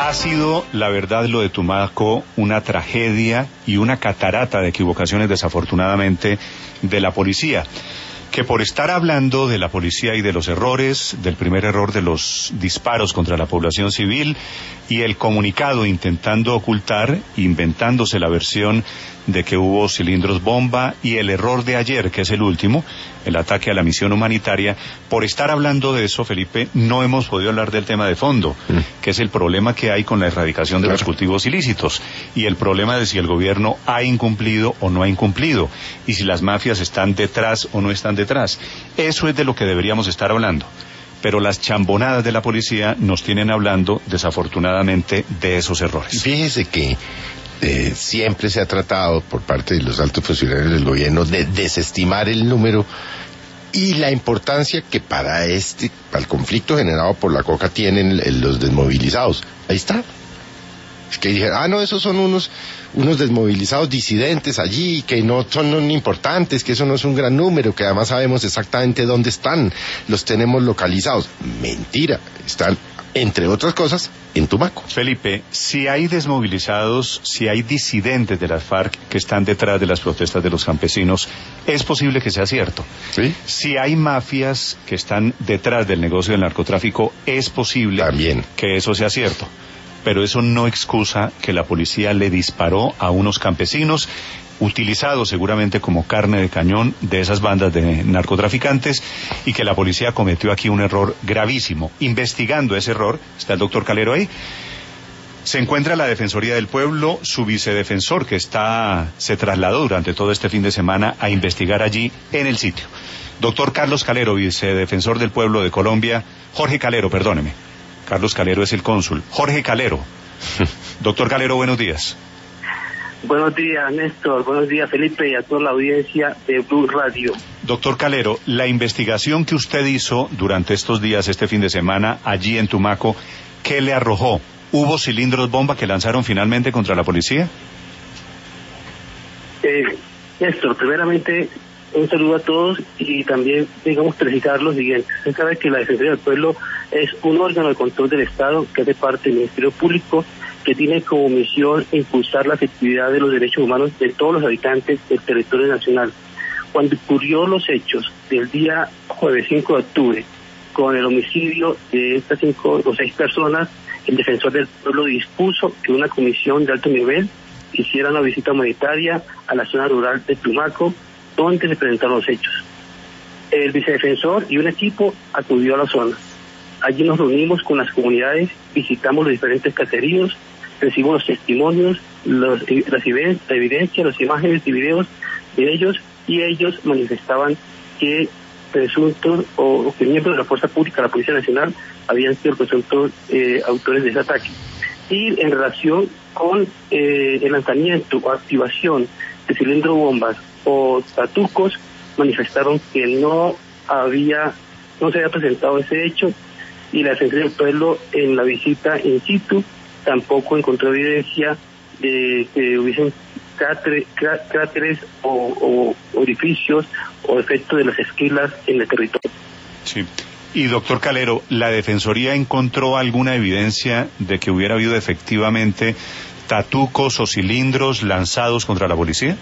Ha sido, la verdad, lo de Tumaco, una tragedia y una catarata de equivocaciones, desafortunadamente, de la policía, que por estar hablando de la policía y de los errores, del primer error de los disparos contra la población civil y el comunicado intentando ocultar, inventándose la versión de que hubo cilindros bomba, y el error de ayer, que es el último, el ataque a la misión humanitaria, por estar hablando de eso, Felipe, no hemos podido hablar del tema de fondo, que es el problema que hay con la erradicación de los cultivos ilícitos y el problema de si el gobierno ha incumplido o no ha incumplido y si las mafias están detrás o no están detrás. Eso es de lo que deberíamos estar hablando. Pero las chambonadas de la policía nos tienen hablando, desafortunadamente, de esos errores. Fíjese que siempre se ha tratado por parte de los altos funcionarios del gobierno de desestimar el número y la importancia que para el conflicto generado por la coca tienen los desmovilizados. Ahí está. Es que dijeron, no, esos son unos desmovilizados disidentes allí, que no son importantes, que eso no es un gran número, que además sabemos exactamente dónde están, los tenemos localizados. Mentira, están, entre otras cosas, en Tumaco. Felipe, si hay desmovilizados, si hay disidentes de las FARC que están detrás de las protestas de los campesinos, es posible que sea cierto. ¿Sí? Si hay mafias que están detrás del negocio del narcotráfico, es posible también que eso sea cierto. Pero eso no excusa que la policía le disparó a unos campesinos, utilizados seguramente como carne de cañón de esas bandas de narcotraficantes, y que la policía cometió aquí un error gravísimo. Investigando ese error, está el doctor Calero ahí, se encuentra la Defensoría del Pueblo, su vicedefensor, que se trasladó durante todo este fin de semana a investigar allí en el sitio. Doctor Carlos Calero, vicedefensor del Pueblo de Colombia. Jorge Calero, perdóneme. Carlos Calero es el cónsul. Jorge Calero. Doctor Calero, buenos días. Buenos días, Néstor. Buenos días, Felipe, y a toda la audiencia de Blue Radio. Doctor Calero, la investigación que usted hizo durante estos días, este fin de semana, allí en Tumaco, ¿qué le arrojó? ¿Hubo cilindros bomba que lanzaron finalmente contra la policía? Néstor, primeramente, un saludo a todos y también, precisar lo siguiente. Usted sabe que la Defensoría del Pueblo es un órgano de control del Estado que hace parte del Ministerio Público, que tiene como misión impulsar la efectividad de los derechos humanos de todos los habitantes del territorio nacional. Cuando ocurrió los hechos del día jueves 5 de octubre, con el homicidio de estas 5 o 6 personas, el Defensor del Pueblo dispuso que una comisión de alto nivel hiciera una visita humanitaria a la zona rural de Tumaco, donde se presentaron los hechos. El vicedefensor y un equipo acudió a la zona. Allí nos reunimos con las comunidades, visitamos los diferentes caseríos, recibimos los testimonios, la evidencia, las imágenes y videos de ellos, y ellos manifestaban que presuntos o que miembros de la fuerza pública, la Policía Nacional, habían sido presuntos autores de ese ataque. Y en relación con el lanzamiento o activación de cilindro bombas o tatucos, manifestaron que no se había presentado ese hecho, y la Defensoría del Pueblo en la visita in situ tampoco encontró evidencia de que hubiesen cráteres o orificios o efectos de las esquilas en el territorio. Sí. Y doctor Calero, ¿la Defensoría encontró alguna evidencia de que hubiera habido efectivamente tatucos o cilindros lanzados contra la policía?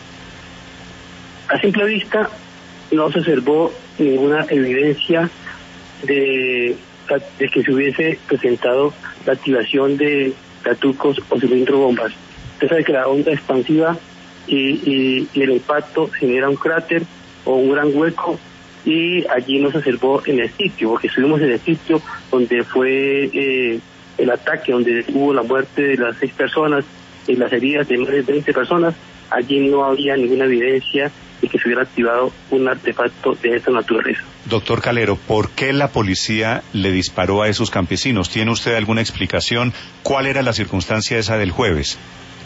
A simple vista no se observó ninguna evidencia de que se hubiese presentado la activación de tatucos o cilindro bombas. Usted sabe que la onda expansiva y el impacto genera un cráter o un gran hueco, y allí no se observó en el sitio, porque estuvimos en el sitio donde fue el ataque, donde hubo la muerte de las 6 personas y las heridas de más de 20 personas. Allí no había ninguna evidencia de que se hubiera activado un artefacto de esta naturaleza. Doctor Calero, ¿por qué la policía le disparó a esos campesinos? ¿Tiene usted alguna explicación? ¿Cuál era la circunstancia esa del jueves?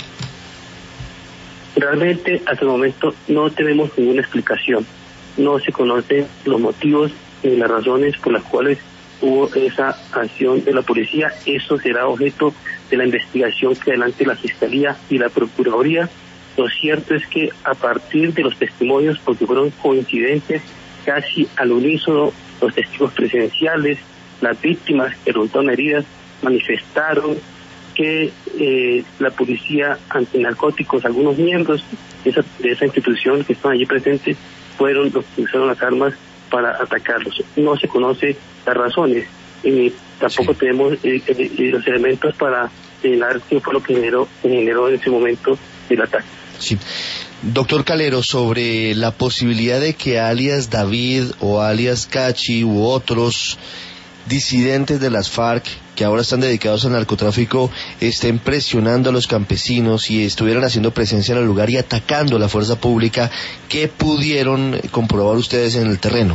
Realmente, hasta el momento, no tenemos ninguna explicación. No se conocen los motivos ni las razones por las cuales hubo esa acción de la policía. Eso será objeto de la investigación que adelante la Fiscalía y la Procuraduría. Lo cierto es que a partir de los testimonios, porque fueron coincidentes, casi al unísono, los testigos presenciales, las víctimas que resultaron heridas, manifestaron que la policía antinarcóticos, algunos miembros de esa institución que están allí presentes, fueron los que usaron las armas para atacarlos. No se conoce las razones, tampoco tenemos los elementos para señalar qué fue lo que generó en ese momento el ataque. Sí. Doctor Calero, sobre la posibilidad de que alias David o alias Cachi u otros disidentes de las FARC que ahora están dedicados al narcotráfico estén presionando a los campesinos y estuvieran haciendo presencia en el lugar y atacando a la fuerza pública, ¿qué pudieron comprobar ustedes en el terreno?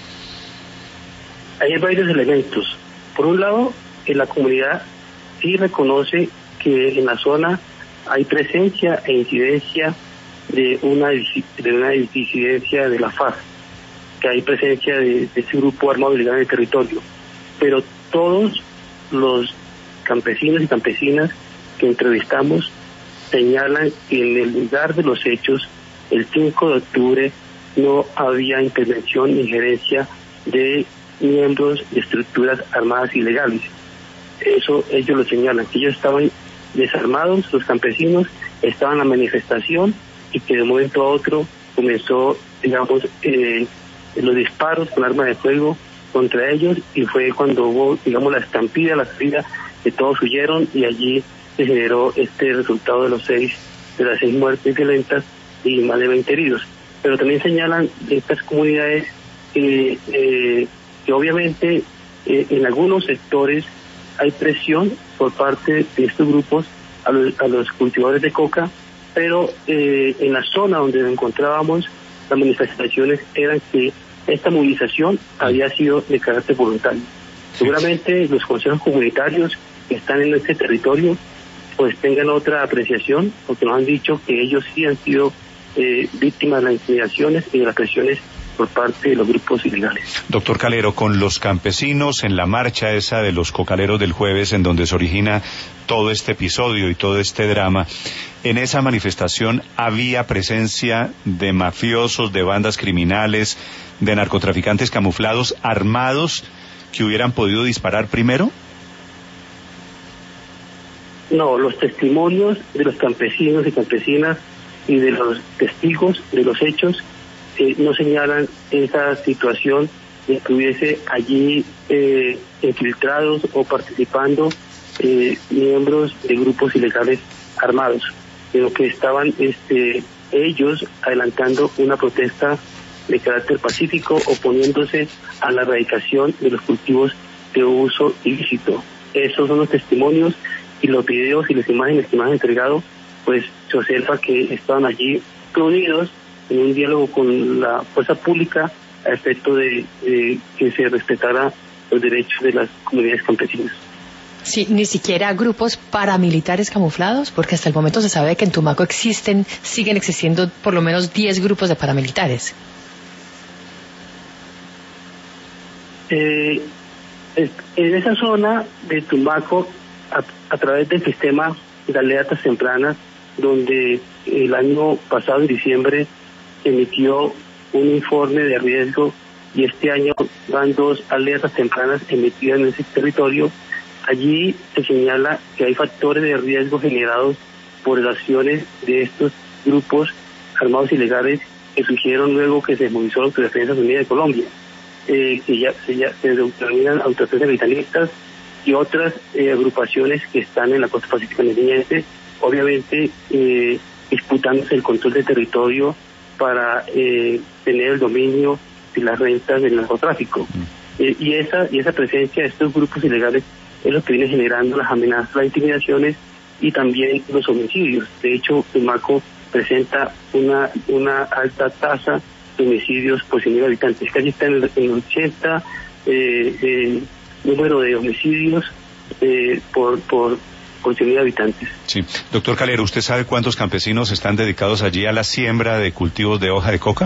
Hay varios elementos. Por un lado, en la comunidad sí reconoce que en la zona hay presencia e incidencia de una disidencia de la FARC, que hay presencia de ese grupo armado ilegal en el territorio. Pero todos los campesinos y campesinas que entrevistamos señalan que en el lugar de los hechos, el 5 de octubre, no había intervención ni injerencia de miembros de estructuras armadas ilegales. Eso ellos lo señalan, que ellos estaban desarmados, los campesinos estaban en la manifestación y que de un momento a otro comenzó, digamos, los disparos con arma de fuego contra ellos, y fue cuando hubo, digamos, la estampida, la salida, que todos huyeron, y allí se generó este resultado de las 6 muertes violentas y más de 20 heridos. Pero también señalan estas comunidades que obviamente en algunos sectores hay presión por parte de estos grupos a los cultivadores de coca, pero en la zona donde nos encontrábamos, las manifestaciones eran que esta movilización había sido de carácter voluntario. Seguramente los consejos comunitarios que están en este territorio pues tengan otra apreciación, porque nos han dicho que ellos sí han sido víctimas de las intimidaciones y de las presiones por parte de los grupos ilegales. Doctor Calero, con los campesinos en la marcha esa de los cocaleros del jueves, en donde se origina todo este episodio y todo este drama, en esa manifestación había presencia de mafiosos, de bandas criminales, de narcotraficantes camuflados, armados, que hubieran podido disparar primero. No, los testimonios de los campesinos y campesinas y de los testigos de los hechos no señalan esa situación de que hubiese allí infiltrados o participando miembros de grupos ilegales armados, sino que estaban ellos adelantando una protesta de carácter pacífico, oponiéndose a la erradicación de los cultivos de uso ilícito. Esos son los testimonios, y los videos y las imágenes que me han entregado, pues se observa que estaban allí reunidos en un diálogo con la fuerza pública a efecto de que se respetara los derechos de las comunidades campesinas. Sí, ni siquiera grupos paramilitares camuflados, porque hasta el momento se sabe que en Tumaco siguen existiendo por lo menos 10 grupos de paramilitares. En esa zona de Tumaco, a través del sistema de alertas tempranas, donde el año pasado, en diciembre, emitió un informe de riesgo, y este año van 2 alertas tempranas emitidas en ese territorio. Allí se señala que hay factores de riesgo generados por las acciones de estos grupos armados ilegales que surgieron luego que se movilizó la Autodefensa Unida de Colombia, que ya se denominan autodefensas militaristas, y otras agrupaciones que están en la costa pacífica niñense, obviamente disputándose el control del territorio para tener el dominio de las rentas del narcotráfico. Y esa presencia de estos grupos ilegales es lo que viene generando las amenazas, las intimidaciones y también los homicidios. De hecho, Tumaco presenta una alta tasa de homicidios por 100.000 habitantes. Casi está en el 80 número de homicidios por 100.000 habitantes. Sí. Doctor Calero, ¿usted sabe cuántos campesinos están dedicados allí a la siembra de cultivos de hoja de coca?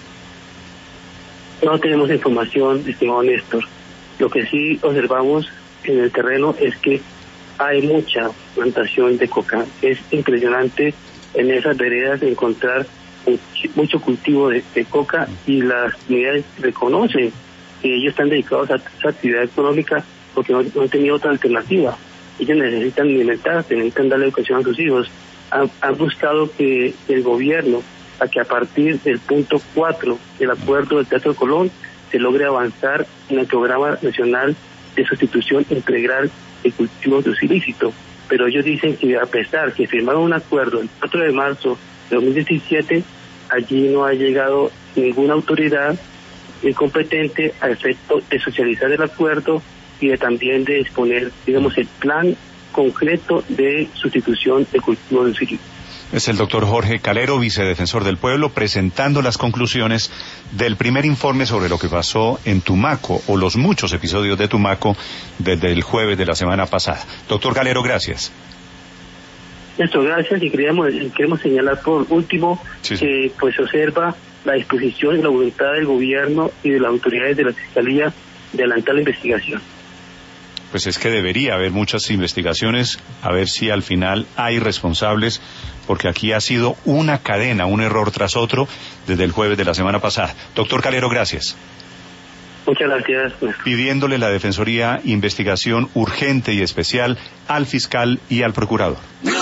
No tenemos información, estimado Néstor. Lo que sí observamos en el terreno es que hay mucha plantación de coca. Es impresionante en esas veredas encontrar mucho cultivo de coca, y las comunidades reconocen que ellos están dedicados a esa actividad económica porque no han tenido otra alternativa. ellos necesitan alimentarse, necesitan darle educación a sus hijos. Han buscado que el gobierno, a que a partir del punto 4 del acuerdo del Teatro Colón, se logre avanzar en el programa nacional de sustitución integral de cultivos de uso ilícito. Pero ellos dicen que a pesar que firmaron un acuerdo el 4 de marzo de 2017, allí no ha llegado ninguna autoridad competente a efecto de socializar el acuerdo y también de exponer, digamos, el plan concreto de sustitución de cultivos de uso ilícito. Es el doctor Jorge Calero, vicedefensor del pueblo, presentando las conclusiones del primer informe sobre lo que pasó en Tumaco, o los muchos episodios de Tumaco desde el jueves de la semana pasada. Doctor Calero, gracias. Néstor, gracias, y queremos señalar por último que pues se observa la disposición y la voluntad del gobierno y de las autoridades de la Fiscalía de adelantar la investigación. Pues es que debería haber muchas investigaciones, a ver si al final hay responsables, porque aquí ha sido una cadena, un error tras otro, desde el jueves de la semana pasada. Doctor Calero, gracias. Muchas gracias. Pidiéndole la Defensoría investigación urgente y especial al fiscal y al procurador.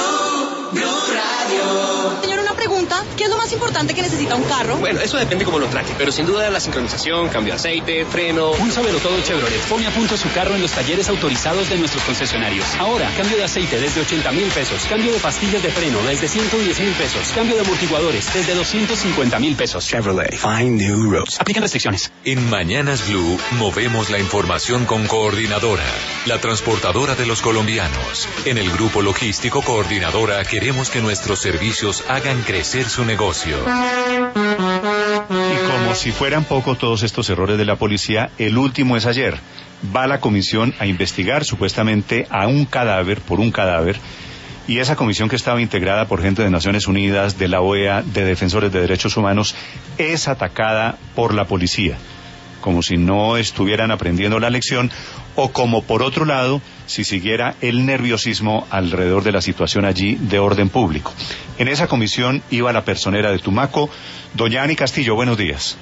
¿Qué es lo más importante que necesita un carro? Bueno, eso depende cómo lo trate, pero sin duda la sincronización, cambio de aceite, freno. Un sabelotodo Chevrolet pone a punto su carro en los talleres autorizados de nuestros concesionarios. Ahora, cambio de aceite desde 80,000 pesos, cambio de pastillas de freno desde 110,000 pesos, cambio de amortiguadores desde 250,000 pesos. Chevrolet, find new roads. Aplican restricciones. En Mañanas Blue movemos la información con Coordinadora, la transportadora de los colombianos. En el grupo logístico Coordinadora queremos que nuestros servicios hagan crecer su negocio. Y como si fueran poco todos estos errores de la policía, el último es ayer. Va la comisión a investigar supuestamente a un cadáver, y esa comisión, que estaba integrada por gente de Naciones Unidas, de la OEA, de defensores de derechos humanos, es atacada por la policía, como si no estuvieran aprendiendo la lección, o como por otro lado, si siguiera el nerviosismo alrededor de la situación allí de orden público. En esa comisión iba la personera de Tumaco, doña Ani Castillo. Buenos días.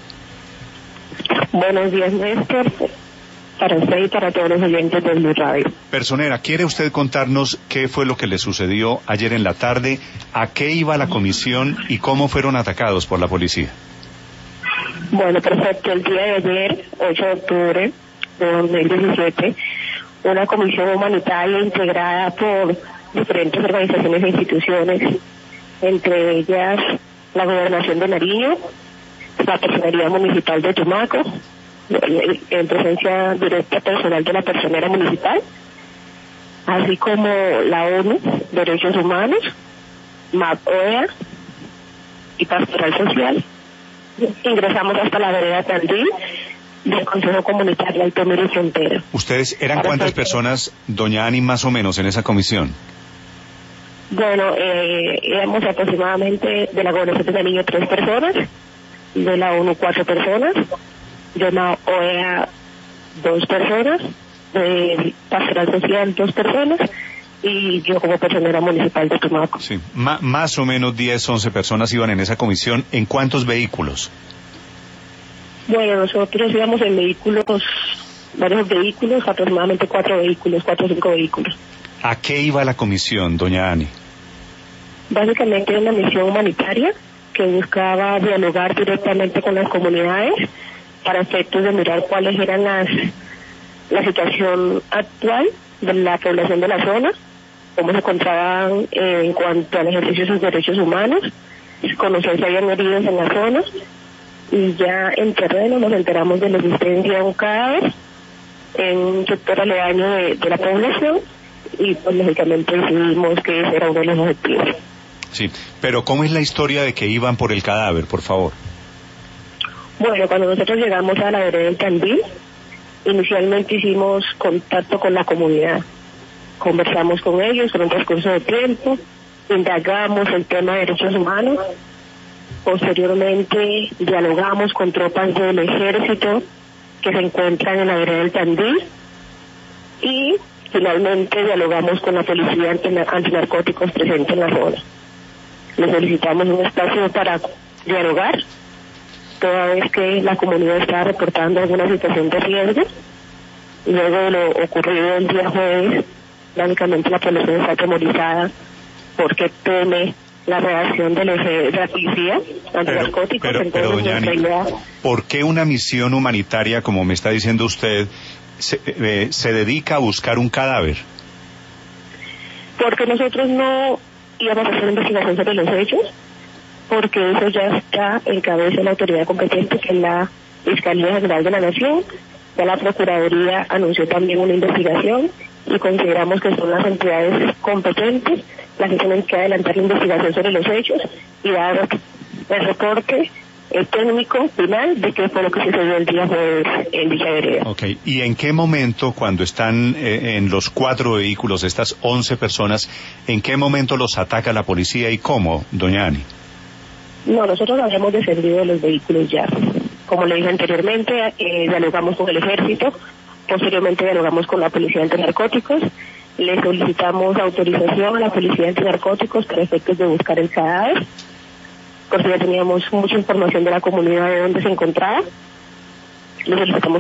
Buenos días, Néstor, para usted y para todos los oyentes del Blue Radio. Personera, ¿quiere usted contarnos qué fue lo que le sucedió ayer en la tarde? ¿A qué iba la comisión y cómo fueron atacados por la policía? Bueno, perfecto. El día de ayer, 8 de octubre de 2017, una comisión humanitaria integrada por diferentes organizaciones e instituciones, entre ellas la Gobernación de Nariño, la Personería Municipal de Tumaco, en presencia directa personal de la personera municipal, así como la ONU, Derechos Humanos, MAP OEA y Pastoral Social. Ingresamos hasta la vereda Tandil del Consejo Comunitario Alto Mero y Frontera. ¿Ustedes eran cuántas personas, doña Ani, más o menos en esa comisión? Bueno, éramos aproximadamente de la Gobernación de Nariño 3 personas, de la ONU 4 personas, de la OEA 2 personas, de Pastoral Social 2 personas, y yo como personera municipal de Tumaco. Sí, más o menos 10, 11 personas iban en esa comisión. ¿En cuántos vehículos? Bueno, nosotros íbamos en varios vehículos, aproximadamente 4 o 5 vehículos. ¿A qué iba la comisión, doña Ani? Básicamente era una misión humanitaria que buscaba dialogar directamente con las comunidades para efectos de mirar cuáles eran la situación actual de la población de la zona, cómo se encontraban en cuanto al ejercicio de sus derechos humanos, conocer si habían heridos en la zona, y ya en terreno nos enteramos de la existencia de un cadáver en un sector aledaño de la población, y pues lógicamente decidimos que ese era uno de los objetivos. Sí, pero ¿cómo es la historia de que iban por el cadáver, por favor? Bueno, cuando nosotros llegamos a la vereda del Tandil, inicialmente hicimos contacto con la comunidad, conversamos con ellos por un transcurso de tiempo, indagamos el tema de derechos humanos, posteriormente dialogamos con tropas del ejército que se encuentran en la vereda del Tandil, y finalmente dialogamos con la policía antinarcóticos presente en la zona. Le solicitamos un espacio para dialogar, toda vez que la comunidad estaba reportando alguna situación de riesgo. Luego de lo ocurrido el día jueves, Básicamente la población está atemorizada porque teme la reacción de la policía antinarcóticos. Pero doña Ani, ¿por qué una misión humanitaria, como me está diciendo usted, se dedica a buscar un cadáver? Porque nosotros no íbamos a hacer investigación sobre los hechos, porque eso ya está en cabeza de la autoridad competente, que es la Fiscalía General de la Nación. Ya la Procuraduría anunció también una investigación y consideramos que son las entidades competentes las que tienen que adelantar la investigación sobre los hechos y dar el reporte técnico final de qué fue lo que sucedió el día jueves en dicha vereda. Okay. ¿Y en qué momento, cuando están en los 4 vehículos, estas 11 personas, en qué momento los ataca la policía y cómo, doña Ani? No, nosotros habíamos descendido de los vehículos ya. Como le dije anteriormente, dialogamos con el ejército, posteriormente dialogamos con la policía antinarcóticos, le solicitamos autorización a la policía antinarcóticos para efectos de buscar el cadáver, porque ya teníamos mucha información de la comunidad de dónde se encontraba. Le solicitamos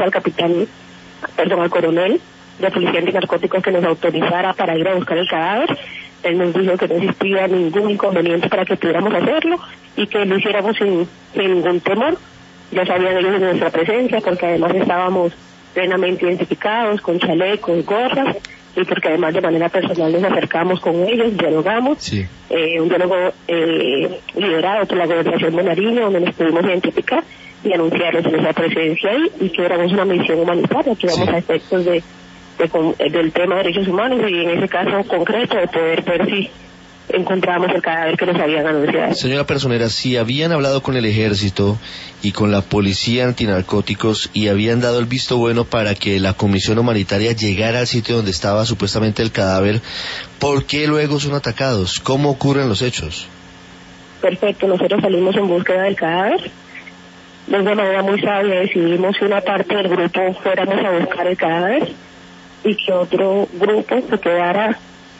al coronel de policía antinarcóticos que nos autorizara para ir a buscar el cadáver. Él nos dijo que no existía ningún inconveniente para que pudiéramos hacerlo y que lo hiciéramos sin ningún temor. Ya sabían ellos de nuestra presencia, porque además estábamos plenamente identificados, con chalecos, gorras, y porque además de manera personal nos acercamos con ellos, dialogamos, sí. Un diálogo liderado por la Gobernación de Nariño, donde nos pudimos identificar y anunciarles nuestra presencia ahí, y que éramos una misión humanitaria, que íbamos a efectos del tema de derechos humanos, y en ese caso concreto de poder ver si encontramos el cadáver que nos habían anunciado. Señora Personera, si habían hablado con el ejército y con la policía antinarcóticos y habían dado el visto bueno para que la comisión humanitaria llegara al sitio donde estaba supuestamente el cadáver, ¿por qué luego son atacados? ¿Cómo ocurren los hechos? Perfecto, nosotros salimos en búsqueda del cadáver. De una manera muy sabia decidimos que una parte del grupo fuéramos a buscar el cadáver y que otro grupo se quedara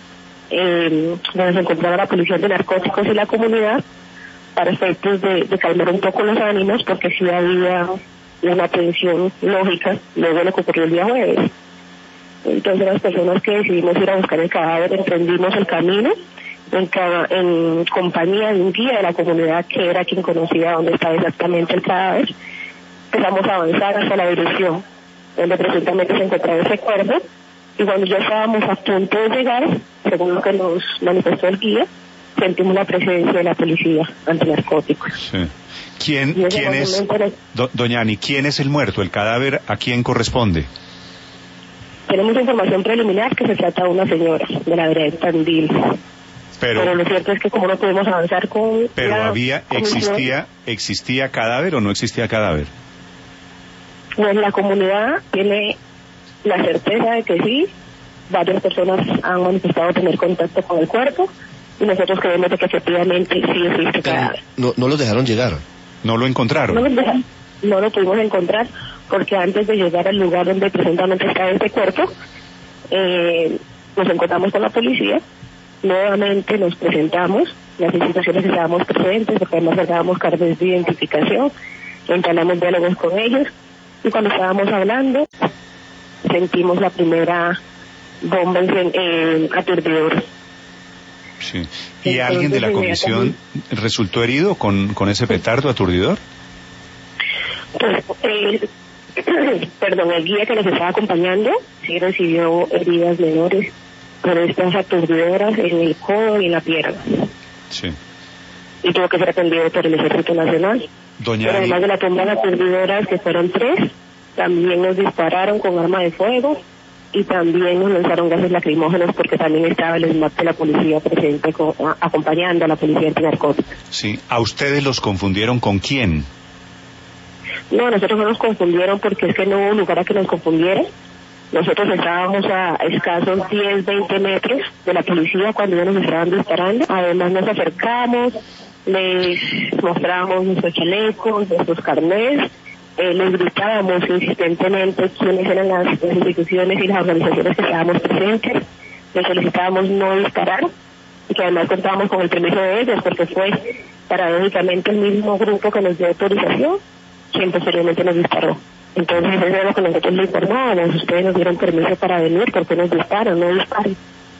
donde se encontraba la policía de narcóticos y la comunidad, para efectos de calmar un poco los ánimos, porque sí había una tensión lógica luego de lo que ocurrió el día jueves. Entonces las personas que decidimos ir a buscar el cadáver emprendimos el camino en compañía de un guía de la comunidad que era quien conocía dónde estaba exactamente el cadáver. Empezamos a avanzar hacia la dirección donde presuntamente se encontraba ese cuerpo, y cuando ya estábamos a punto de llegar, según lo que nos manifestó el guía, sentimos la presencia de la policía antinarcóticos. Sí. ¿Quién es, doña Ani, quién es el muerto? ¿El cadáver a quién corresponde? Tenemos información preliminar que se trata de una señora de la vereda de Tandil. Pero lo cierto es que como no pudimos avanzar con ¿existía cadáver o no existía cadáver? Pues la comunidad tiene la certeza de que sí. Varias personas han manifestado tener contacto con el cuerpo y nosotros creemos de que efectivamente sí existe cadáver. No los dejaron llegar. ¿No lo encontraron? No lo pudimos encontrar porque antes de llegar al lugar donde presuntamente está este cuerpo, nos encontramos con la policía. Nuevamente nos presentamos, las instituciones estábamos presentes, porque además sacábamos cartas de identificación, entablamos diálogos con ellos, y cuando estábamos hablando sentimos la primera bomba aturdidora. Sí. ¿Y entonces, alguien de la comisión resultó herido con ese petardo aturdidor? Pues, el guía que nos estaba acompañando sí recibió heridas menores, pero estas aturdidoras en el codo y en la pierna. Sí. Y tuvo que ser atendido por el Ejército Nacional. Doña Pero además de la bomba de aturdidoras, que fueron 3, también nos dispararon con arma de fuego y también nos lanzaron gases lacrimógenos, porque también estaba el SMAT de la policía presente acompañando a la policía antinarcótica. Sí. ¿A ustedes los confundieron con quién? No, nosotros no nos confundieron porque es que no hubo lugar a que nos confundieran. Nosotros estábamos a escasos 10, 20 metros de la policía cuando ellos nos estaban disparando. Además nos acercamos, les mostramos nuestros chalecos, nuestros carnets, les gritábamos insistentemente quiénes eran las instituciones y las organizaciones que estábamos presentes. Les solicitábamos no disparar y que además contábamos con el permiso de ellos, porque fue paradójicamente el mismo grupo que nos dio autorización quien posteriormente nos disparó. Entonces eso es lo que nosotros le informábamos: ustedes nos dieron permiso para venir, ¿por qué nos disparan? No disparen.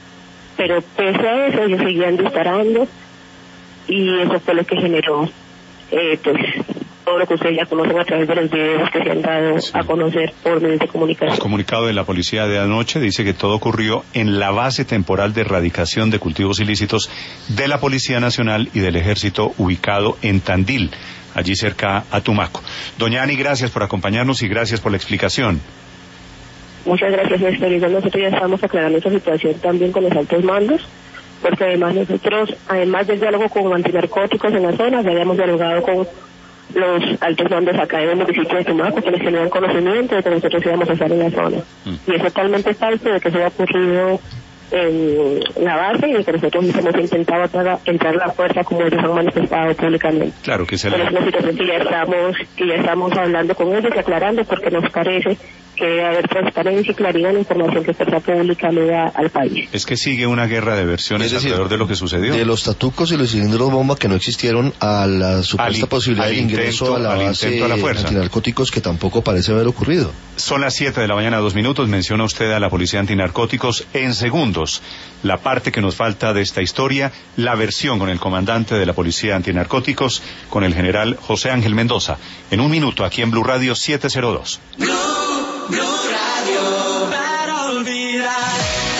pero pese a eso ellos seguían disparando y eso fue lo que generó pues todo lo que ustedes ya conocen a través de los videos que se han dado a conocer por medios de comunicación. El comunicado de la policía de anoche dice que todo ocurrió en la base temporal de erradicación de cultivos ilícitos de la Policía Nacional y del Ejército ubicado en Tandil, allí cerca a Tumaco. Doña Ani, gracias por acompañarnos y gracias por la explicación. Muchas gracias, Néstor. Y nosotros ya estamos aclarando esta situación también con los altos mandos, porque además nosotros, además del diálogo con antinarcóticos en la zona, ya habíamos dialogado con los altos mandos acá en el municipio de Tumaco, que les tenían conocimiento de que nosotros íbamos a estar en la zona. Y es totalmente falso de que eso haya ocurrido en la base y de que nosotros hemos intentado entrar a la fuerza como ellos han manifestado públicamente. Claro que se Pero es una situación que ya estamos hablando con ellos y aclarando, porque nos parece que debe haber transparencia y claridad en la información que Fuerza Pública le da al país. Es que sigue una guerra de versiones alrededor de lo que sucedió. De los tatucos y los cilindros bomba que no existieron a la supuesta posibilidad de ingreso a la base antinarcóticos que tampoco parece haber ocurrido. Son las 7 de la mañana, 2 minutos. Menciona usted a la Policía Antinarcóticos. En segundos, la parte que nos falta de esta historia, la versión con el comandante de la Policía Antinarcóticos, con el general José Ángel Mendoza. En un minuto, aquí en Blue Radio 702. Blue Radio, para olvidar.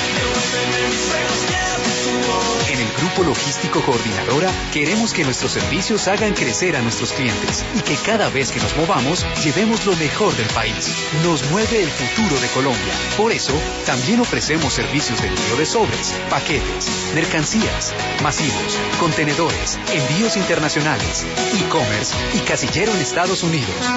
En el Grupo Logístico Coordinadora queremos que nuestros servicios hagan crecer a nuestros clientes y que cada vez que nos movamos llevemos lo mejor del país. Nos mueve el futuro de Colombia. Por eso, también ofrecemos servicios de envío de sobres, paquetes, mercancías, masivos, contenedores, envíos internacionales, e-commerce y casillero en Estados Unidos.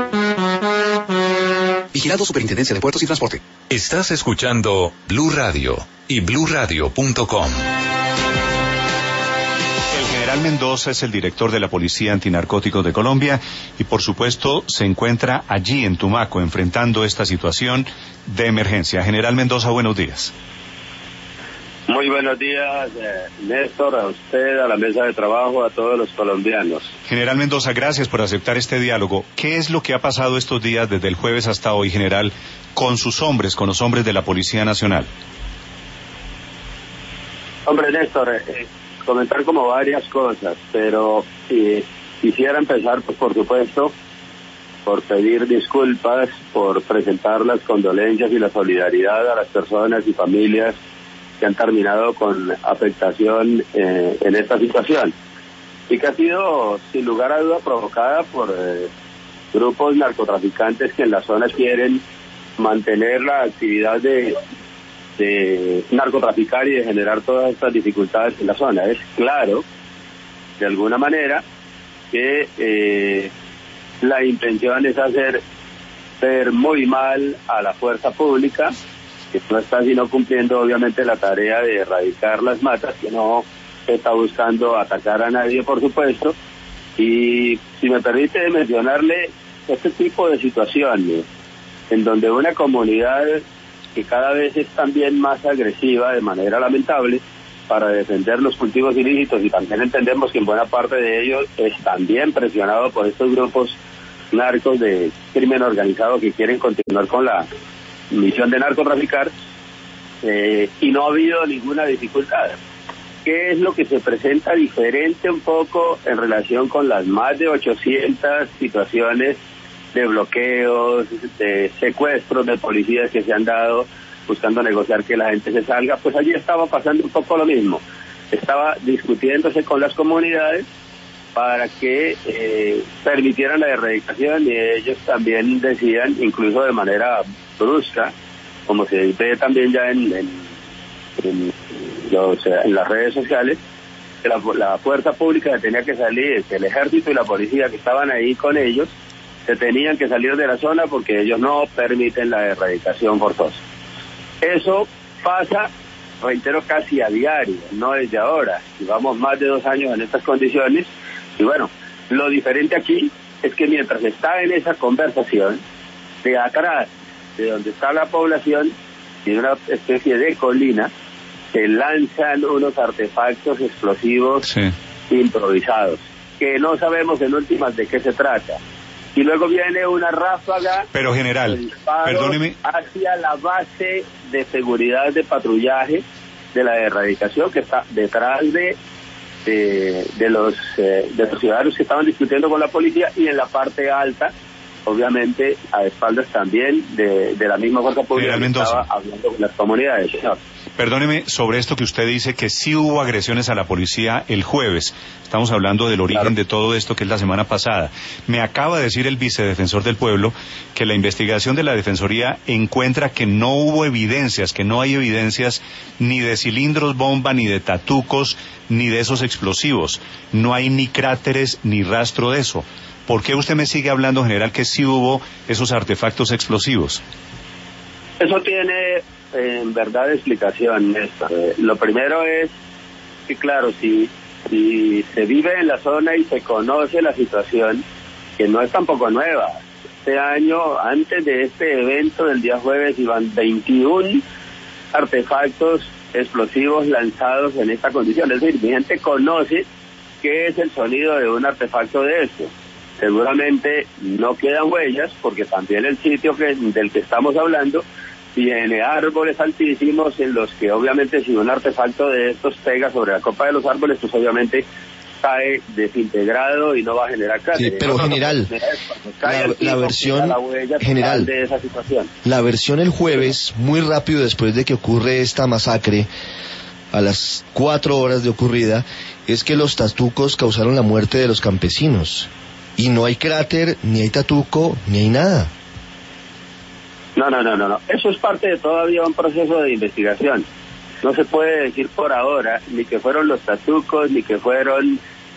Vigilado Superintendencia de Puertos y Transporte. Estás escuchando Blue Radio y BlueRadio.com. El general Mendoza es el director de la Policía Antinarcóticos de Colombia y por supuesto se encuentra allí en Tumaco enfrentando esta situación de emergencia. General Mendoza, buenos días. Muy buenos días, Néstor, a usted, a la mesa de trabajo, a todos los colombianos. General Mendoza, gracias por aceptar este diálogo. ¿Qué es lo que ha pasado estos días desde el jueves hasta hoy, general, con sus hombres, con los hombres de la Policía Nacional? Hombre, Néstor, comentar como varias cosas, pero quisiera empezar, pues, por supuesto, por pedir disculpas, por presentar las condolencias y la solidaridad a las personas y familias que han terminado con afectación en esta situación y que ha sido sin lugar a duda provocada por grupos narcotraficantes que en la zona quieren mantener la actividad de narcotraficar y de generar todas estas dificultades en la zona. Es claro, de alguna manera, que la intención es hacer ver muy mal a la fuerza pública, que no está sino cumpliendo obviamente la tarea de erradicar las matas, que no está buscando atacar a nadie, por supuesto. Y si me permite mencionarle este tipo de situaciones, en donde una comunidad que cada vez es también más agresiva de manera lamentable para defender los cultivos ilícitos, y también entendemos que en buena parte de ellos es también presionado por estos grupos narcos de crimen organizado que quieren continuar con la misión de narcotraficar, y no ha habido ninguna dificultad. ¿Qué es lo que se presenta diferente un poco en relación con las más de 800 situaciones de bloqueos, de secuestros de policías que se han dado buscando negociar que la gente se salga? Pues allí estaba pasando un poco lo mismo. Estaba discutiéndose con las comunidades para que permitieran la erradicación, y ellos también decían, incluso de manera brusca, como se ve también ya en las redes sociales, que la fuerza pública se tenía que salir, que el ejército y la policía que estaban ahí con ellos se tenían que salir de la zona porque ellos no permiten la erradicación forzosa. Eso pasa, reitero, casi a diario, no desde ahora. Llevamos más de 2 años en estas condiciones, y bueno, lo diferente aquí es que mientras está en esa conversación, de atrás de donde está la población, y una especie de colina, se lanzan unos artefactos explosivos improvisados, que no sabemos en últimas de qué se trata. Y luego viene una ráfaga, pero general, perdóneme, hacia la base de seguridad de patrullaje, de la erradicación que está detrás de los ciudadanos que estaban discutiendo con la policía, y en la parte alta, obviamente, a espaldas también de la misma fuerza pública que estaba hablando con las comunidades, señor. Perdóneme, sobre esto que usted dice que sí hubo agresiones a la policía el jueves, estamos hablando del origen de todo esto, que es la semana pasada. Me acaba de decir el vicedefensor del pueblo que la investigación de la Defensoría encuentra que no hubo evidencias, que no hay evidencias ni de cilindros bomba, ni de tatucos, ni de esos explosivos. No hay ni cráteres, ni rastro de eso. ¿Por qué usted me sigue hablando, general, que sí hubo esos artefactos explosivos? Eso tiene, en verdad, explicación, Néstor. Lo primero es que, claro, si se vive en la zona y se conoce la situación, que no es tampoco nueva. Este año, antes de este evento del día jueves, iban 21 artefactos explosivos lanzados en esta condición. Es decir, mi gente conoce qué es el sonido de un artefacto de esto. Seguramente no quedan huellas, porque también el sitio del que estamos hablando tiene árboles altísimos en los que obviamente si un artefacto de estos pega sobre la copa de los árboles, pues obviamente cae desintegrado y no va a generar cráteres. Sí, pero general, la versión general de esa situación. La versión el jueves, muy rápido después de que ocurre esta masacre, a las 4 horas de ocurrida, es que los tatucos causaron la muerte de los campesinos. Y no hay cráter, ni hay tatuco, ni hay nada. No. Eso es parte de todavía un proceso de investigación. No se puede decir por ahora ni que fueron los tatucos, ni que fueron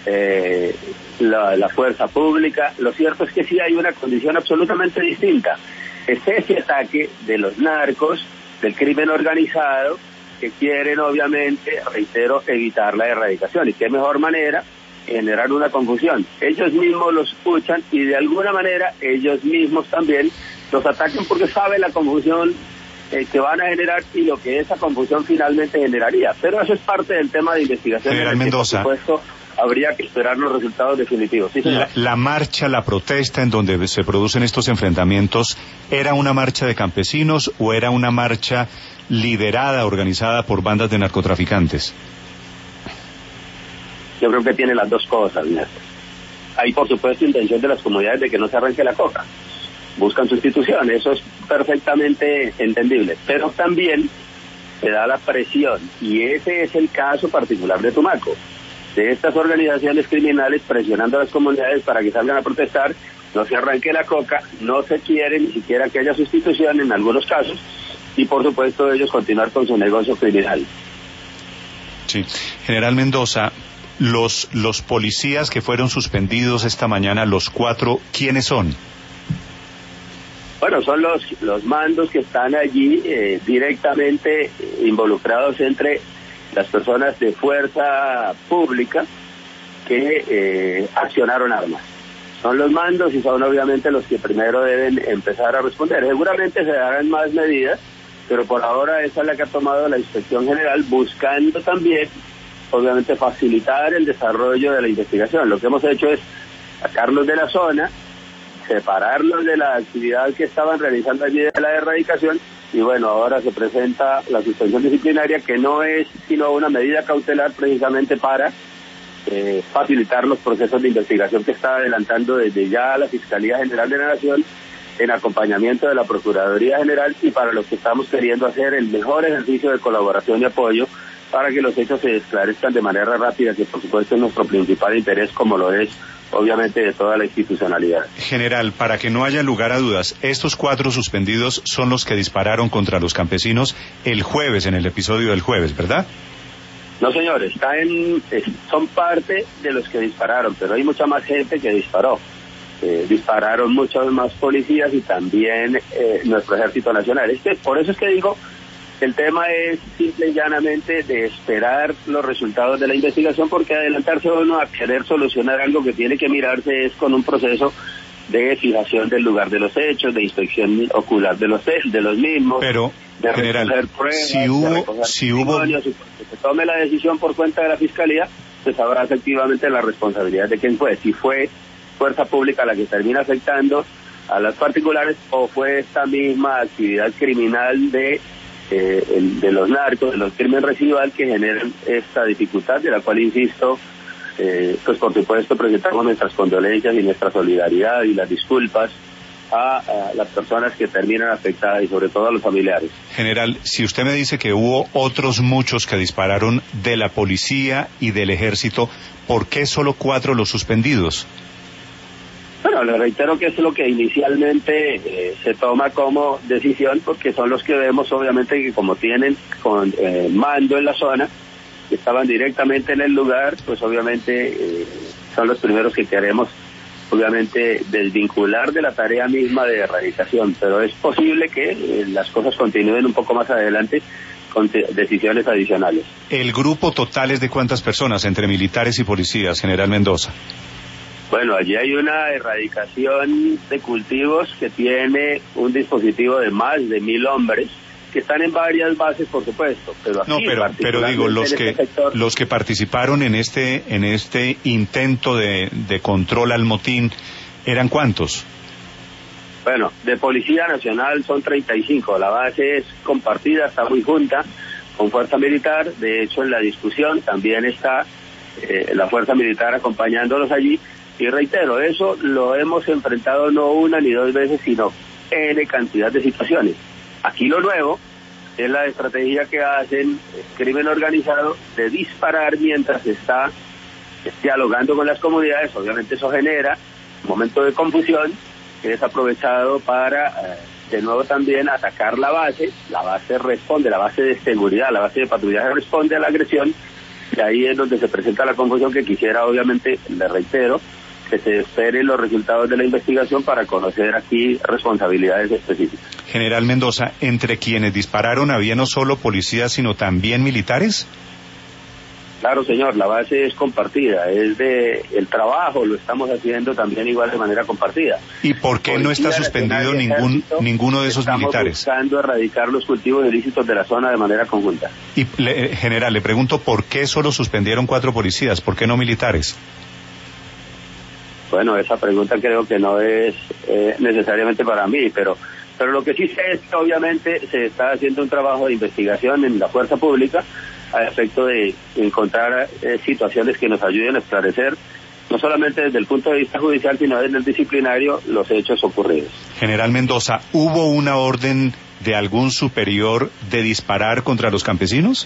la fuerza pública. Lo cierto es que sí hay una condición absolutamente distinta. Es ese ataque de los narcos, del crimen organizado, que quieren obviamente, reitero, evitar la erradicación. ¿Y qué mejor manera? Generar una confusión. Ellos mismos los escuchan y de alguna manera ellos mismos también los atacan porque saben la confusión que van a generar y lo que esa confusión finalmente generaría. Pero eso es parte del tema de investigación. General Mendoza, por supuesto, habría que esperar los resultados definitivos. ¿Sí, la marcha, la protesta en donde se producen estos enfrentamientos, ¿era una marcha de campesinos o era una marcha liderada, organizada por bandas de narcotraficantes? Yo creo que tiene las dos cosas, Néstor. Hay, por supuesto, intención de las comunidades de que no se arranque la coca. Buscan sustitución, eso es perfectamente entendible. Pero también se da la presión, y ese es el caso particular de Tumaco, de estas organizaciones criminales presionando a las comunidades para que salgan a protestar, no se arranque la coca, no se quiere ni siquiera que haya sustitución en algunos casos, y por supuesto ellos continuar con su negocio criminal. Sí, General Mendoza, los policías que fueron suspendidos esta mañana, los 4, ¿quiénes son? Bueno, son los mandos que están allí directamente involucrados entre las personas de fuerza pública que accionaron armas. Son los mandos y son obviamente los que primero deben empezar a responder. Seguramente se darán más medidas, pero por ahora esa es la que ha tomado la Inspección General, buscando también, obviamente, facilitar el desarrollo de la investigación. Lo que hemos hecho es sacarlos de la zona, separarlos de la actividad que estaban realizando allí de la erradicación, y bueno, ahora se presenta la suspensión disciplinaria, que no es sino una medida cautelar precisamente para facilitar los procesos de investigación que está adelantando desde ya la Fiscalía General de la Nación en acompañamiento de la Procuraduría General, y para los que estamos queriendo hacer el mejor ejercicio de colaboración y apoyo para que los hechos se esclarezcan de manera rápida, que por supuesto es nuestro principal interés, como lo es obviamente de toda la institucionalidad. General, para que no haya lugar a dudas, estos 4 suspendidos son los que dispararon contra los campesinos el jueves, en el episodio del jueves, ¿verdad? No, señores, son parte de los que dispararon, pero hay mucha más gente que disparó. Dispararon muchos más policías y también nuestro Ejército Nacional. Por eso es que digo, el tema es simple y llanamente de esperar los resultados de la investigación, porque adelantarse uno a querer solucionar algo que tiene que mirarse es con un proceso de fijación del lugar de los hechos, de inspección ocular de los mismos. Pero, de general, pruebas, si hubo que se tome la decisión por cuenta de la Fiscalía, se sabrá efectivamente la responsabilidad de quién fue. Si fue fuerza pública la que termina afectando a las particulares, o fue esta misma actividad criminal de de los narcos, de los crímenes residual que generan esta dificultad, de la cual, insisto, pues por supuesto presentamos nuestras condolencias y nuestra solidaridad y las disculpas a las personas que terminan afectadas y sobre todo a los familiares. General, si usted me dice que hubo otros muchos que dispararon de la policía y del ejército, ¿por qué solo 4 los suspendidos? Bueno, le reitero que es lo que inicialmente se toma como decisión, porque son los que vemos obviamente que como tienen con mando en la zona, que estaban directamente en el lugar, pues obviamente son los primeros que queremos obviamente desvincular de la tarea misma de erradicación, pero es posible que las cosas continúen un poco más adelante con decisiones adicionales. ¿El grupo total es de cuántas personas, entre militares y policías, General Mendoza? Bueno, allí hay una erradicación de cultivos que tiene un dispositivo de más de 1.000 hombres, que están en varias bases, por supuesto, pero aquí, no, pero digo, los que participaron en este intento de control al motín, ¿eran cuántos? Bueno, de Policía Nacional son 35, la base es compartida, está muy junta con Fuerza Militar, de hecho en la discusión también está la Fuerza Militar acompañándolos allí, y reitero, eso lo hemos enfrentado no una ni dos veces, sino N cantidad de situaciones. Aquí lo nuevo es la estrategia que hacen el crimen organizado de disparar mientras está dialogando con las comunidades. Obviamente eso genera un momento de confusión que es aprovechado para de nuevo también atacar la base. La base responde, la base de seguridad, la base de patrullaje responde a la agresión, y ahí es donde se presenta la confusión que quisiera, obviamente, le reitero, que se esperen los resultados de la investigación para conocer aquí responsabilidades específicas. General Mendoza, ¿entre quienes dispararon había no solo policías sino también militares? Claro, señor, la base es compartida, es de el trabajo, lo estamos haciendo también igual de manera compartida. ¿Y por qué no está suspendido ninguno de esos militares? Estamos buscando erradicar los cultivos ilícitos de la zona de manera conjunta. Y, general, le pregunto, ¿por qué solo suspendieron 4 policías? ¿Por qué no militares? Bueno, esa pregunta creo que no es necesariamente para mí, pero lo que sí sé es que obviamente se está haciendo un trabajo de investigación en la fuerza pública a efecto de encontrar situaciones que nos ayuden a esclarecer, no solamente desde el punto de vista judicial, sino desde el disciplinario, los hechos ocurridos. General Mendoza, ¿hubo una orden de algún superior de disparar contra los campesinos?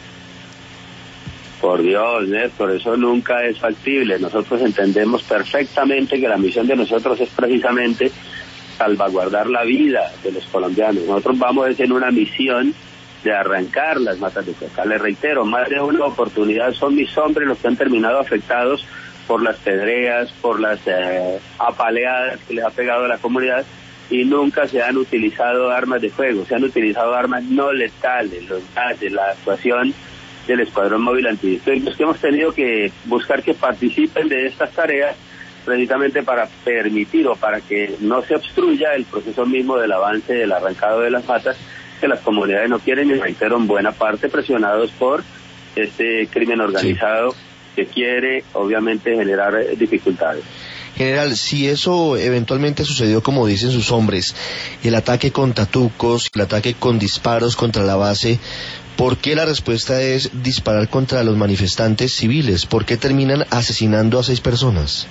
Por Dios, Néstor, eso nunca es factible. Nosotros entendemos perfectamente que la misión de nosotros es precisamente salvaguardar la vida de los colombianos. Nosotros vamos en una misión de arrancar las matas de coca. Le reitero, más de una oportunidad son mis hombres los que han terminado afectados por las pedreas, por las apaleadas que les ha pegado a la comunidad, y nunca se han utilizado armas de fuego, se han utilizado armas no letales, los gases, la actuación del Escuadrón Móvil Antidisturbios, que hemos tenido que buscar que participen de estas tareas precisamente para permitir o para que no se obstruya el proceso mismo del avance del arrancado de las matas, que las comunidades no quieren, y reitero, en buena parte presionados por este crimen organizado que quiere obviamente generar dificultades. General, si eso eventualmente sucedió como dicen sus hombres, el ataque con tatucos, el ataque con disparos contra la base, ¿por qué la respuesta es disparar contra los manifestantes civiles? ¿Por qué terminan asesinando a 6 personas?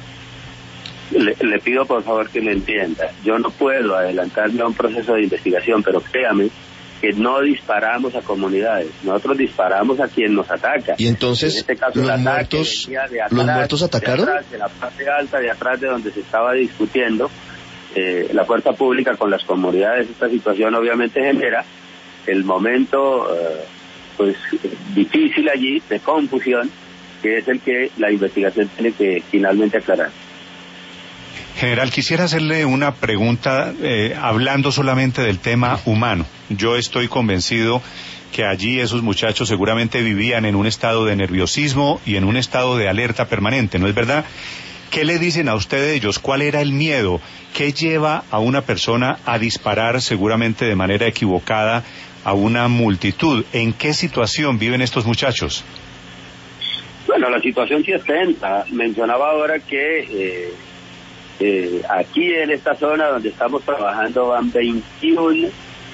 Le pido por favor que me entienda. Yo no puedo adelantarme a un proceso de investigación, pero créame que no disparamos a comunidades, nosotros disparamos a quien nos ataca. Y entonces, en este caso, ¿los muertos atacaron? De la parte alta, de atrás de donde se estaba discutiendo, la fuerza pública con las comunidades. Esta situación obviamente genera el momento pues difícil allí de confusión, que es el que la investigación tiene que finalmente aclarar. General, quisiera hacerle una pregunta hablando solamente del tema humano. Yo estoy convencido que allí esos muchachos seguramente vivían en un estado de nerviosismo y en un estado de alerta permanente, ¿no es verdad? ¿Qué le dicen a usted de ellos? ¿Cuál era el miedo? ¿Qué lleva a una persona a disparar seguramente de manera equivocada a una multitud? ¿En qué situación viven estos muchachos? Bueno, la situación sí es tensa. Mencionaba ahora que aquí en esta zona donde estamos trabajando van 21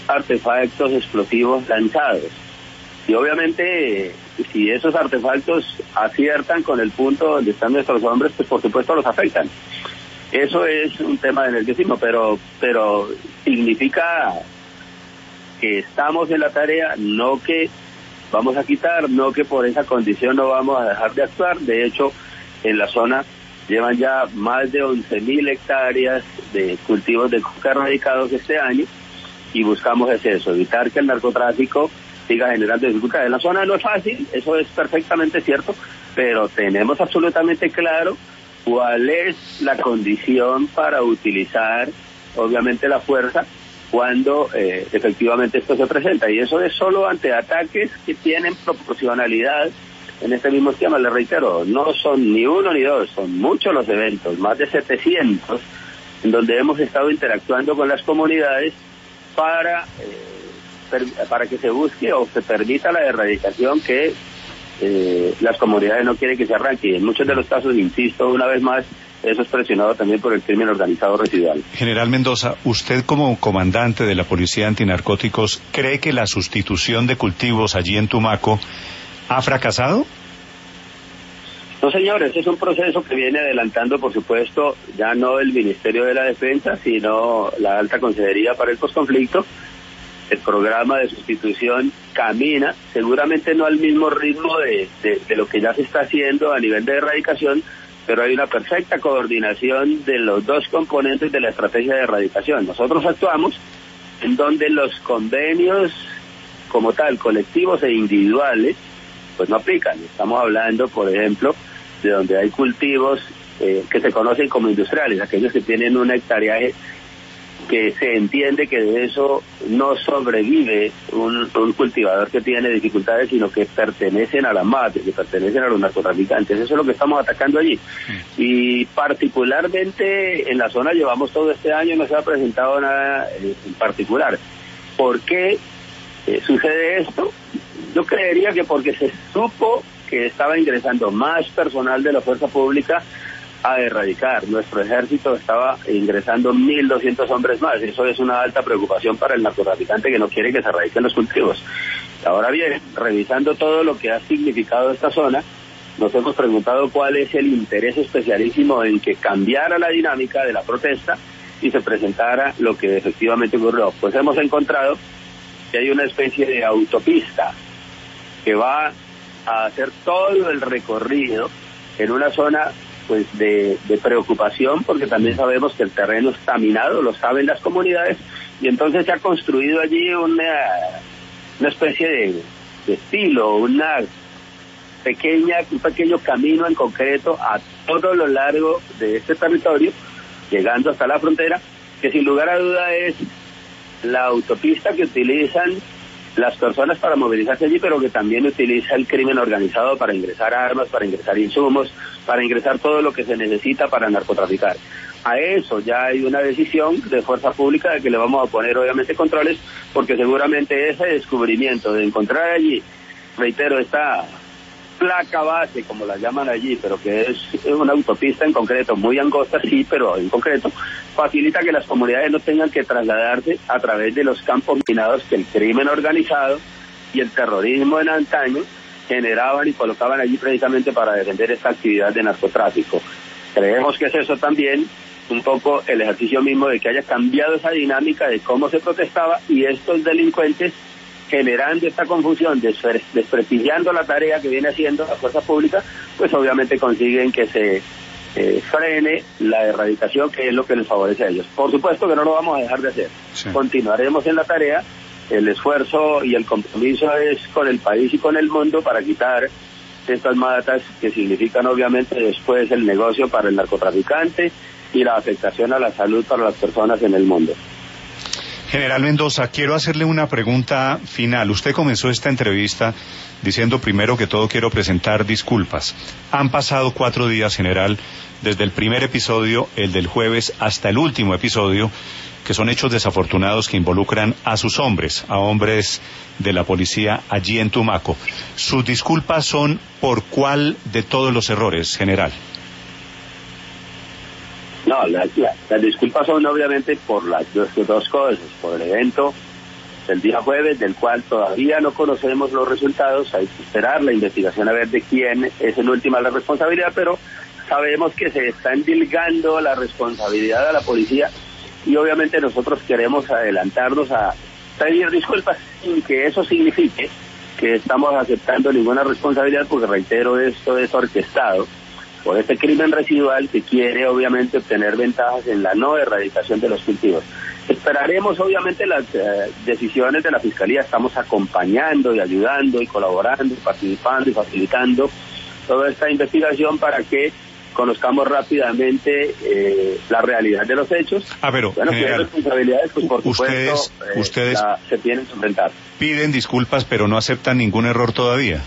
artefactos explosivos lanzados. Y obviamente, si esos artefactos aciertan con el punto donde están nuestros hombres, pues por supuesto los afectan. Eso es un tema de nerviosismo, pero significa que estamos en la tarea, no que vamos a quitar, no que por esa condición no vamos a dejar de actuar. De hecho, en la zona llevan ya más de 11.000 hectáreas de cultivos de coca erradicados este año, y buscamos eso, evitar que el narcotráfico siga generando dificultades. En la zona no es fácil, eso es perfectamente cierto, pero tenemos absolutamente claro cuál es la condición para utilizar, obviamente, la fuerza cuando efectivamente esto se presenta, y eso es solo ante ataques que tienen proporcionalidad en este mismo esquema. Les reitero, no son ni uno ni dos, son muchos los eventos, más de 700, en donde hemos estado interactuando con las comunidades para que se busque o se permita la erradicación que las comunidades no quieren que se arranque. Y en muchos de los casos, insisto una vez más, eso es presionado también por el crimen organizado residual. General Mendoza, usted como comandante de la Policía Antinarcóticos, ¿cree que la sustitución de cultivos allí en Tumaco ha fracasado? No, señores, es un proceso que viene adelantando, por supuesto, ya no el Ministerio de la Defensa, sino la Alta Consejería para el Posconflicto. El programa de sustitución camina, seguramente no al mismo ritmo de lo que ya se está haciendo a nivel de erradicación, pero hay una perfecta coordinación de los dos componentes de la estrategia de erradicación. Nosotros actuamos en donde los convenios como tal, colectivos e individuales, pues no aplican. Estamos hablando, por ejemplo, de donde hay cultivos que se conocen como industriales, aquellos que tienen un hectareaje que se entiende que de eso no sobrevive un cultivador que tiene dificultades, sino que pertenecen a la mafia, que pertenecen a los narcotraficantes. Eso es lo que estamos atacando allí. Y particularmente en la zona llevamos todo este año, no se ha presentado nada en particular. ¿Por qué sucede esto? Yo creería que porque se supo que estaba ingresando más personal de la fuerza pública a erradicar. Nuestro ejército estaba ingresando 1.200 hombres más. Eso es una alta preocupación para el narcotraficante que no quiere que se erradiquen los cultivos. Ahora bien, revisando todo lo que ha significado esta zona, nos hemos preguntado cuál es el interés especialísimo en que cambiara la dinámica de la protesta y se presentara lo que efectivamente ocurrió. Pues hemos encontrado que hay una especie de autopista que va a hacer todo el recorrido en una zona pues de preocupación, porque también sabemos que el terreno está minado, lo saben las comunidades, y entonces se ha construido allí una especie de estilo, un pequeño camino en concreto a todo lo largo de este territorio, llegando hasta la frontera, que sin lugar a duda es la autopista que utilizan las personas para movilizarse allí, pero que también utiliza el crimen organizado para ingresar armas, para ingresar insumos, para ingresar todo lo que se necesita para narcotraficar. A eso ya hay una decisión de fuerza pública de que le vamos a poner obviamente controles, porque seguramente ese descubrimiento de encontrar allí, reitero, esta placa base, como la llaman allí, pero que es una autopista en concreto, muy angosta, sí, pero en concreto, facilita que las comunidades no tengan que trasladarse a través de los campos minados que el crimen organizado y el terrorismo en antaño generaban y colocaban allí precisamente para defender esta actividad de narcotráfico. Creemos que es eso también un poco el ejercicio mismo de que haya cambiado esa dinámica de cómo se protestaba, y estos delincuentes, generando esta confusión, desprestigiando la tarea que viene haciendo la fuerza pública, pues obviamente consiguen que se frene la erradicación, que es lo que les favorece a ellos. Por supuesto que no lo vamos a dejar de hacer. Sí. Continuaremos en la tarea. El esfuerzo y el compromiso es con el país y con el mundo para quitar estas matas que significan obviamente después el negocio para el narcotraficante y la afectación a la salud para las personas en el mundo. General Mendoza, quiero hacerle una pregunta final. Usted comenzó esta entrevista diciendo primero que todo quiero presentar disculpas. Han pasado 4 días, general, desde el primer episodio, el del jueves, hasta el último episodio, que son hechos desafortunados que involucran a sus hombres, a hombres de la policía allí en Tumaco. ¿Sus disculpas son por cuál de todos los errores, general? No, las disculpas son obviamente por las dos cosas, por el evento del día jueves, del cual todavía no conocemos los resultados. Hay que esperar la investigación a ver de quién es en última la responsabilidad, pero sabemos que se está endilgando la responsabilidad a la policía y obviamente nosotros queremos adelantarnos a pedir disculpas sin que eso signifique que estamos aceptando ninguna responsabilidad, porque reitero, esto es orquestado por este crimen residual que quiere obviamente obtener ventajas en la no erradicación de los cultivos. Esperaremos obviamente las decisiones de la Fiscalía. Estamos acompañando y ayudando y colaborando y participando y facilitando toda esta investigación para que conozcamos rápidamente la realidad de los hechos. Pero bueno, si hay responsabilidades, pues por supuesto ustedes se tienen que enfrentar. Piden disculpas, pero no aceptan ningún error todavía.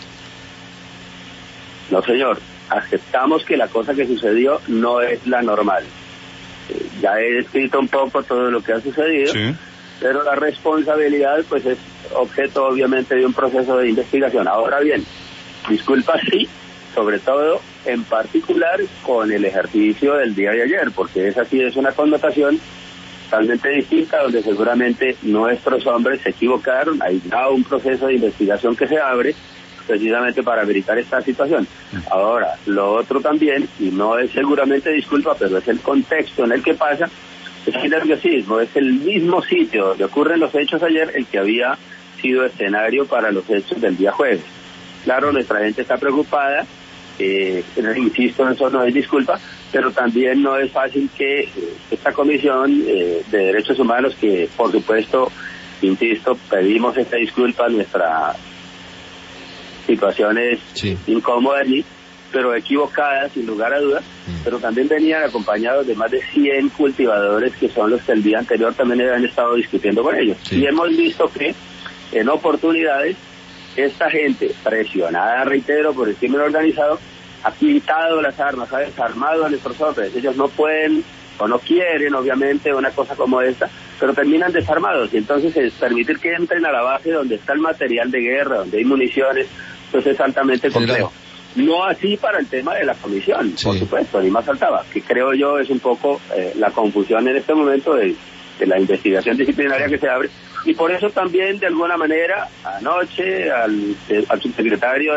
No, señor. Aceptamos que la cosa que sucedió no es la normal. Ya he descrito un poco todo lo que ha sucedido, sí, pero la responsabilidad pues es objeto obviamente de un proceso de investigación. Ahora bien, disculpas sí, sobre todo en particular con el ejercicio del día de ayer, porque esa sí es una connotación totalmente distinta, donde seguramente nuestros hombres se equivocaron. Hay ya un proceso de investigación que se abre precisamente para verificar esta situación. Ahora, lo otro también, y no es seguramente disculpa, pero es el contexto en el que pasa, es el nerviosismo. Es el mismo sitio donde ocurren los hechos ayer el que había sido escenario para los hechos del día jueves. Claro, nuestra gente está preocupada, insisto, eso no es disculpa, pero también no es fácil que esta comisión de derechos humanos, que por supuesto, insisto, pedimos esta disculpa a nuestra situaciones incómodas allí, pero equivocadas sin lugar a dudas, pero también venían acompañados de más de 100 cultivadores que son los que el día anterior también habían estado discutiendo con ellos. Y hemos visto que en oportunidades esta gente presionada, reitero, por el crimen organizado, ha quitado las armas, ha desarmado a nuestros hombres. Ellos no pueden o no quieren obviamente una cosa como esta, pero terminan desarmados, y entonces es permitir que entren a la base donde está el material de guerra, donde hay municiones, pues es altamente complejo. No así para el tema de la comisión, por supuesto, ni más faltaba, que creo yo es un poco la confusión en este momento de la investigación disciplinaria que se abre, y por eso también de alguna manera anoche al subsecretario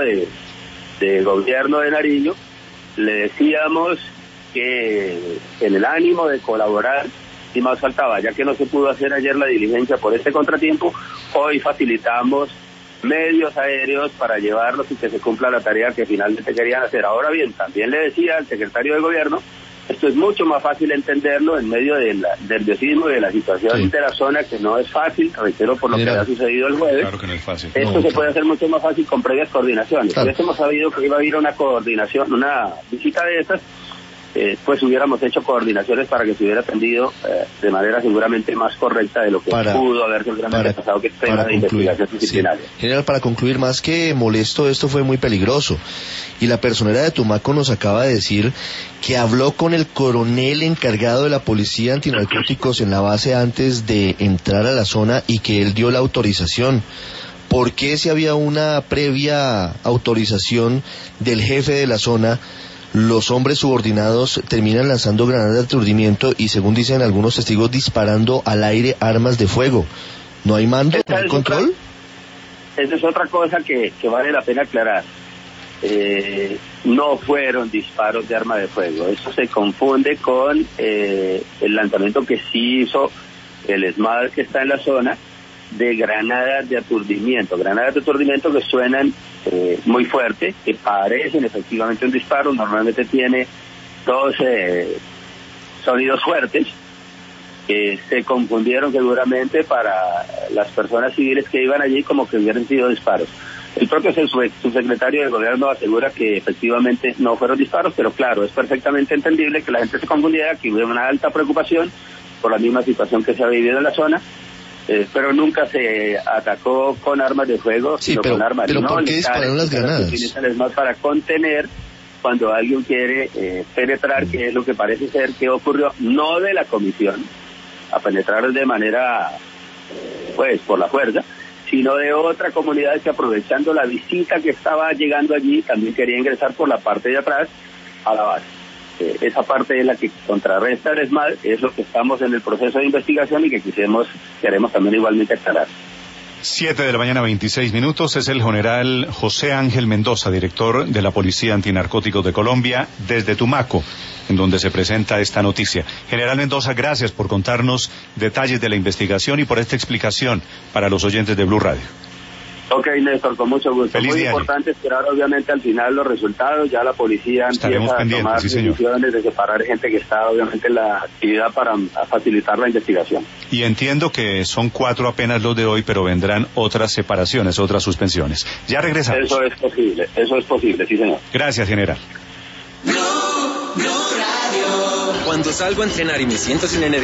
de Gobierno de Nariño le decíamos que en el ánimo de colaborar, y más faltaba, ya que no se pudo hacer ayer la diligencia por este contratiempo, hoy facilitamos medios aéreos para llevarlos y que se cumpla la tarea que finalmente querían hacer. Ahora bien, también le decía al secretario de Gobierno, esto es mucho más fácil entenderlo en medio del nerviosismo y de la situación de la zona, que no es fácil, reitero, por lo que ha sucedido el jueves. Claro que no es fácil. Esto se puede hacer mucho más fácil con previas coordinaciones. Si hubiésemos sabido que iba a haber una coordinación, una visita de estas, pues hubiéramos hecho coordinaciones para que se hubiera atendido de manera seguramente más correcta de lo que pudo haber seguramente pasado, que es tema de investigación disciplinaria. General, para concluir, más que molesto, esto fue muy peligroso, y la personera de Tumaco nos acaba de decir que habló con el coronel encargado de la policía antinarcóticos en la base antes de entrar a la zona y que él dio la autorización. ¿Por qué, si había una previa autorización del jefe de la zona, los hombres subordinados terminan lanzando granadas de aturdimiento y, según dicen algunos testigos, disparando al aire armas de fuego? ¿No hay mando? ¿No hay control? Esa es otra cosa que vale la pena aclarar. No fueron disparos de arma de fuego. Eso se confunde con el lanzamiento que sí hizo el ESMAD, que está en la zona, de granadas de aturdimiento que suenan muy fuerte, que parecen efectivamente un disparo. Normalmente tiene dos sonidos fuertes que se confundieron seguramente para las personas civiles que iban allí como que hubieran sido disparos. El propio subsecretario de Gobierno asegura que efectivamente no fueron disparos, pero claro, es perfectamente entendible que la gente se confundiera, que hubiera una alta preocupación por la misma situación que se ha vivido en la zona. Pero nunca se atacó con armas de fuego, sino con armas no. ¿Pero por qué dispararon las granadas? Es más para contener cuando alguien quiere penetrar, que es lo que parece ser que ocurrió, no de la comisión, a penetrar de manera, pues, por la fuerza, sino de otra comunidad que, aprovechando la visita que estaba llegando allí, también quería ingresar por la parte de atrás a la base. Esa parte es la que contrarresta el ESMAD, es lo que estamos en el proceso de investigación y que queremos también igualmente aclarar. 7:26 a.m. Es el general José Ángel Mendoza, director de la Policía Antinarcóticos de Colombia, desde Tumaco, en donde se presenta esta noticia. General Mendoza, gracias por contarnos detalles de la investigación y por esta explicación para los oyentes de Blue Radio. Ok, Néstor, con mucho gusto. Feliz Muy día. Importante esperar obviamente al final los resultados. Ya la policía Estaremos empieza a tomar pendientes, sí, señor. decisiones de separar gente que está obviamente en la actividad para facilitar la investigación. Y entiendo que son 4 apenas los de hoy, pero vendrán otras separaciones, otras suspensiones. Ya regresamos. Eso es posible, sí, señor. Gracias, general. Cuando salgo a entrenar y me siento sin energía.